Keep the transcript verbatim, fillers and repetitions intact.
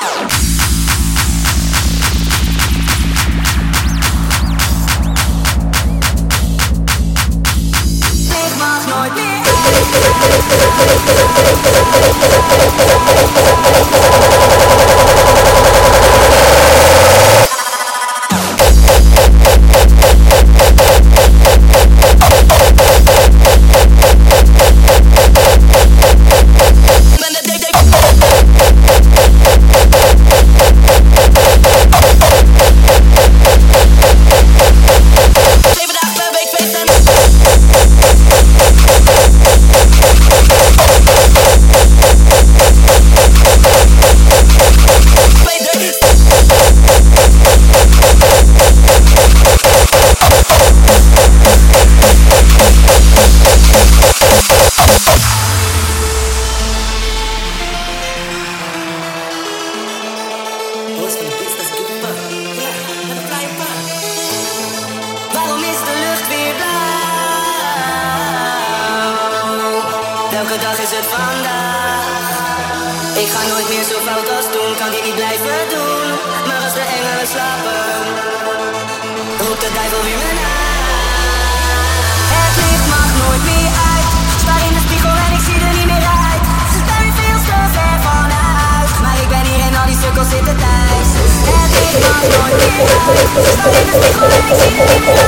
Welke dag is het vandaag? Ik ga nooit meer zo fout als toen, kan dit niet blijven doen. Maar als de engelen slapen, roept de duivel weer me na. Het licht mag nooit meer uit. Sta in de spiegel en ik zie er niet meer uit. Ze staan weer veel te ver van huis, maar ik ben hier en al die sukkels zitten thuis. Het licht mag nooit meer uit. Sta in de spiegel en ik zie er niet meer uit.